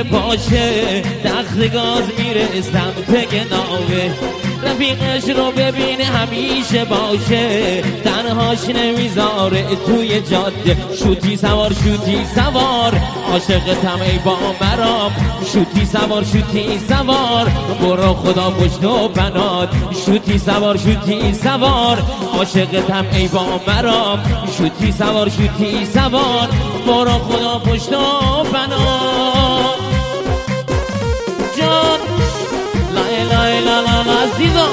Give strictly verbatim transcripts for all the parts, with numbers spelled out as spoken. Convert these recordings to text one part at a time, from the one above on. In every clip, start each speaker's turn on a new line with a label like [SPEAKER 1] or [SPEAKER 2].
[SPEAKER 1] زیر پاشه، تخت گاز میره سمت گناوه. رفیقش رو ببینه همیشه باشه، تنهاش نمیذاره توی جاده. شوتی سوار شوتی سوار عاشقتم ای با مرام، شوتی سوار شوتی سوار برو خدا پشت و بنات. شوتی سوار شوتی سوار عاشقتم ای با مرام، شوتی سوار شوتی سوار برو خدا پشت و بنات. جان لا لا لا لا لا عزیزم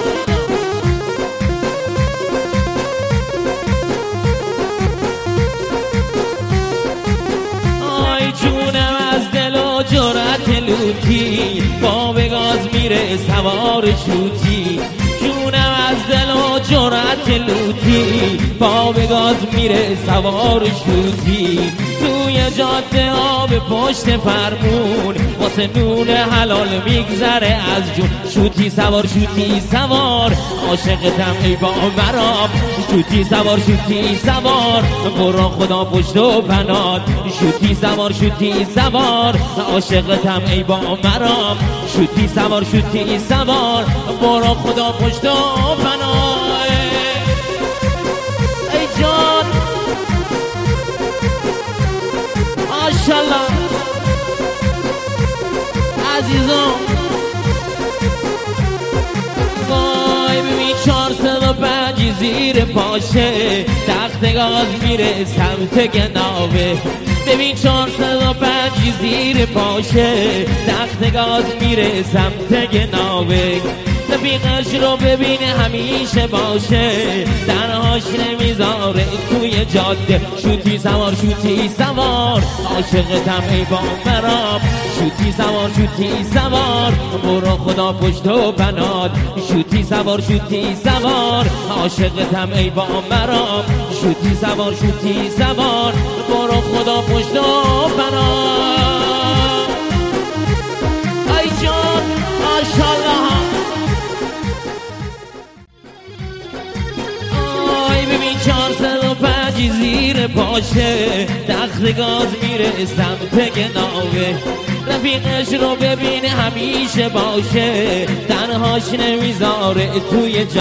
[SPEAKER 1] آی جونم از دل و جرأت لوتی، با به گاز میره سوار شوتی. جونم از دل و جرأت لوتی، با به گاز میره سوار شوتی. توی جاده آب پشت فرمون، واسه نون حلال میگذره از جون. شوتی سوار شوتی سوار عاشقتم ای با مرام، شوتی سوار شوتی سوار برو خدا پشت و بنات. شوتی سوار شوتی سوار عاشقتم ای با مرام، شوتی سوار شوتی سوار برو خدا پشت و بنات. ای جان ماشالله عزیزم. وای ببین چهارصد و پنج زیر پاشه، تخت گاز میره سمت گناوه. ببین چهارصد و پنج زیر پاشه، تخت گاز میره سمت گناوه. رفیقش رو ببینه همیشه باشه، تنهاش نمیذاره توی جاده. شوتی سوار شوتی سوار عاشقتم ای با مرام، شوتی سوار شوتی سوار برو خدا پشت و بنات. شوتی سوار شوتی سوار عاشقتم ای با مرام، شوتی سوار شوتی سوار برو خدا پشت و بنات. ای جان ماشالله چهارصد و پنج زیر پاشه، تخت گاز میره سمت گناوه. رفیقش رو ببینه همیشه باشه، تنهاش نمیذاره توی